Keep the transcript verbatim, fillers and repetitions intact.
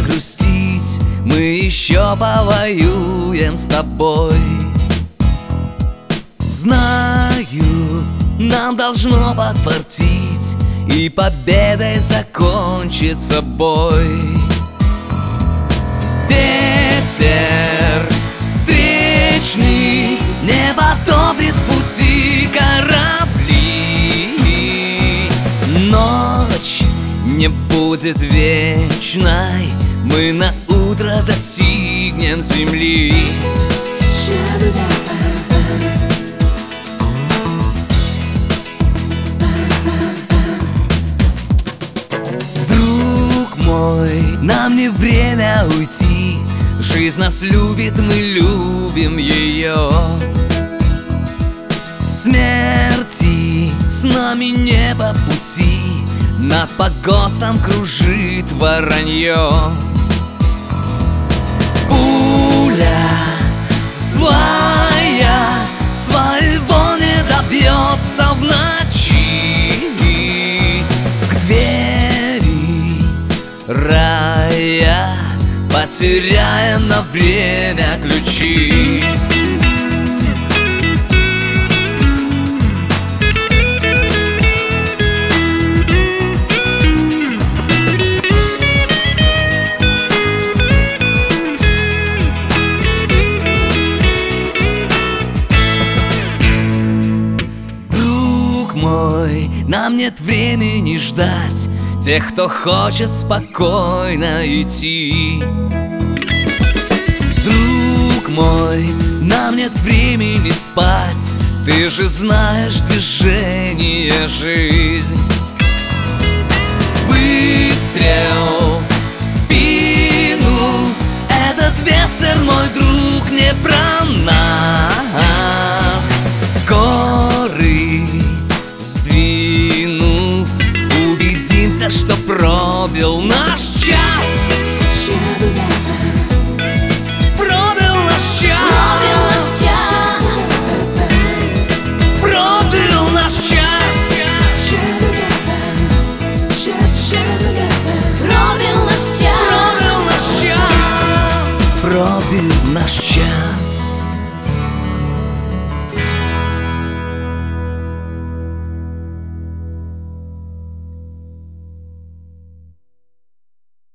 время грустить, мы еще повоюем с тобой. Знаю, нам должно подфартить, и победой закончится бой. Ветер встречный не потопит в пути корабли. Ночь не будет вечной, мы на утро достигнем земли. Друг мой, нам не время уйти, жизнь нас любит, мы любим ее. Смерти с нами не по пути, над погостом кружит воронье. Пуля злая своего не добьется в ночи. К двери рая потеряем на время ключи. Мой, нам нет времени ждать тех, кто хочет спокойно идти. Друг мой, нам нет времени спать, ты же знаешь движение жизнь. Выстрел в спину, этот вестерн, мой друг, не про нас. Горы сдвинув, убедимся, что пробил наш час. Пробил наш час. Пробил наш час. Пробил наш час. Пробил наш час. Пробил наш час.